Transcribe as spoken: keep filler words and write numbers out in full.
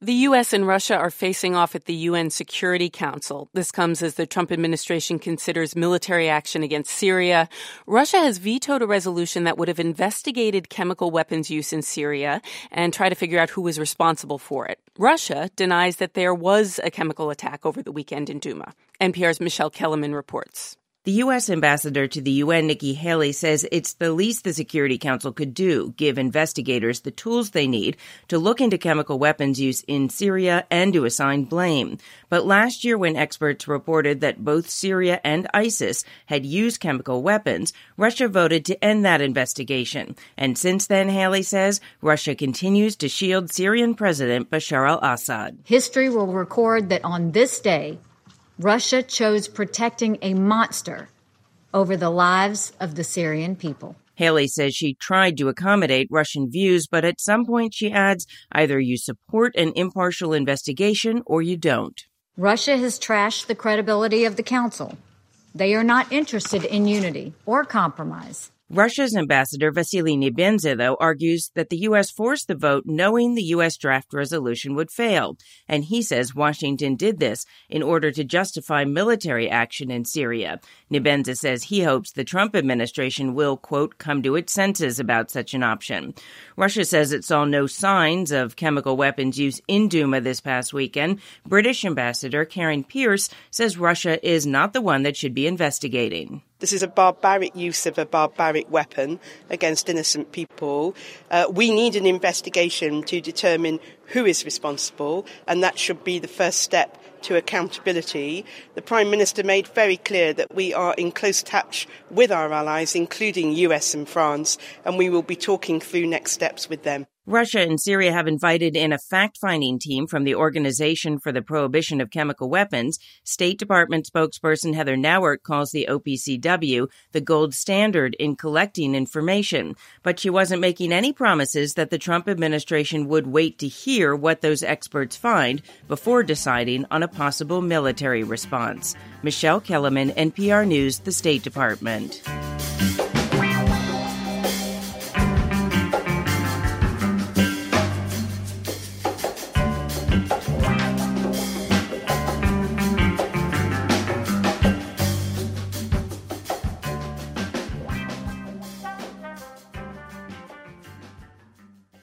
The U S and Russia are facing off at the U N Security Council. This comes as the Trump administration considers military action against Syria. Russia has vetoed a resolution that would have investigated chemical weapons use in Syria and try to figure out who was responsible for it. Russia denies that there was a chemical attack over the weekend in Duma. N P R's Michelle Kellerman reports. The U S ambassador to the U N, Nikki Haley, says it's the least the Security Council could do, give investigators the tools they need to look into chemical weapons use in Syria and to assign blame. But last year, when experts reported that both Syria and ISIS had used chemical weapons, Russia voted to end that investigation. And since then, Haley says, Russia continues to shield Syrian President Bashar al-Assad. History will record that on this day, Russia chose protecting a monster over the lives of the Syrian people. Haley says she tried to accommodate Russian views, but at some point, she adds, either you support an impartial investigation or you don't. Russia has trashed the credibility of the Council. They are not interested in unity or compromise. Russia's ambassador Vasily Nebenzia, though, argues that the U S forced the vote knowing the U S draft resolution would fail. And he says Washington did this in order to justify military action in Syria. Nebenzia says he hopes the Trump administration will, quote, come to its senses about such an option. Russia says it saw no signs of chemical weapons use in Duma this past weekend. British Ambassador Karen Pierce says Russia is not the one that should be investigating. This is a barbaric use of a barbaric weapon against innocent people. Uh, we need an investigation to determine who is responsible, and that should be the first step to accountability. The Prime Minister made very clear that we are in close touch with our allies, including U S and France, and we will be talking through next steps with them. Russia and Syria have invited in a fact-finding team from the Organization for the Prohibition of Chemical Weapons. State Department spokesperson Heather Nauert calls the O P C W the gold standard in collecting information. But she wasn't making any promises that the Trump administration would wait to hear what those experts find before deciding on a possible military response. Michelle Kellerman, N P R News, the State Department.